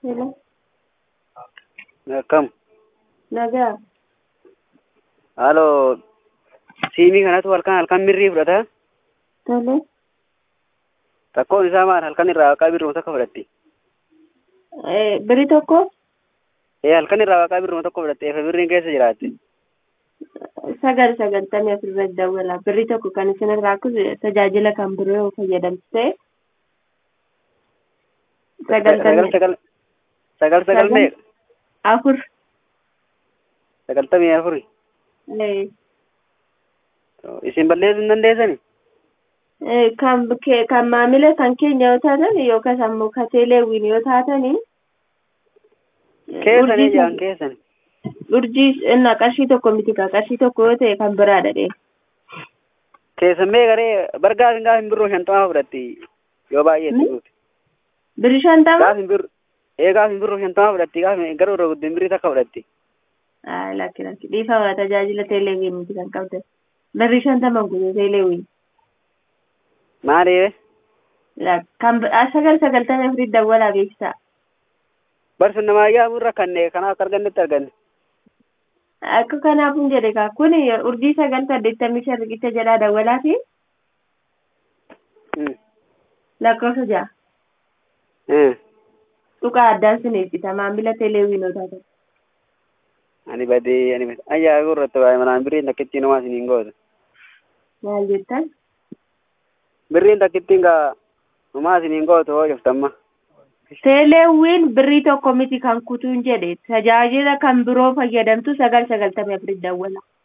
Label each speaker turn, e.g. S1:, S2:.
S1: Hello.
S2: Kam.
S1: Nagaa.
S2: Halo. Siimii kanatu halkan birrii fudhata.
S1: Tole.
S2: Takkoon isaa maal halkan irraa waaqaa birruma tokko fudhatti.
S1: Birrii tokko?
S2: Halkan irraa waaqaa birruma tokko fudhatte efa birriin keessa jiraatte.
S1: Sagantamii asirratti dawwala. Birrii tokko kan isin irraa kutu tajaajila kan biroo yoo fayyadamte.
S2: Sagal meeqa?
S1: Afur.
S2: 94. Isin balleessuu hin dandeessani?
S1: Kan maamila kan keenya yoo taatan yookaas ammoo kateeleewwiin yoo taatani.
S2: Keessanii jaan keessan.
S1: Urjii innaa qarshii tokko miti qarshii tokko yoo ta'e kan biraadha dhee.
S2: Keessan meeqaree bargaa hin gaafin birroo 50 fudhatti yoo baay'eetti guuti.
S1: Birrii 50?
S2: Gaafin birroo 50 fudhatti gaafin garuu irra guddin birrii takka fudhatti.
S1: Lakki dhiifama tajaajila teeleewwiin miti kan qabdan. Birrii 50 kun teeleewwiin.
S2: Maaliif?
S1: Kan 994 dawwalaa beeksisaa.
S2: Barsun namaa yaa'u irra kannee kanaaf argannetti arganne.
S1: Akka kanaafuu jedhe kun urjii 985 riqicha jedhaa dawwalaati. Lakkoofsa 6. Tuqaa addaan sineessita maamila teeleewwiinotaa ta'e.
S2: Ani badee ayyaa gurratti baay'ee manaan birriin takkittiin homaa isiniin goote.
S1: Maal jettan?
S2: Birriin takkittiin gaa homaa isiniin goote hoo joftamma.
S1: Teeleewwiin birrii tokko miti kan kutuun jedhe tajaajila kan biroo fayyadamtu 994 dawwala.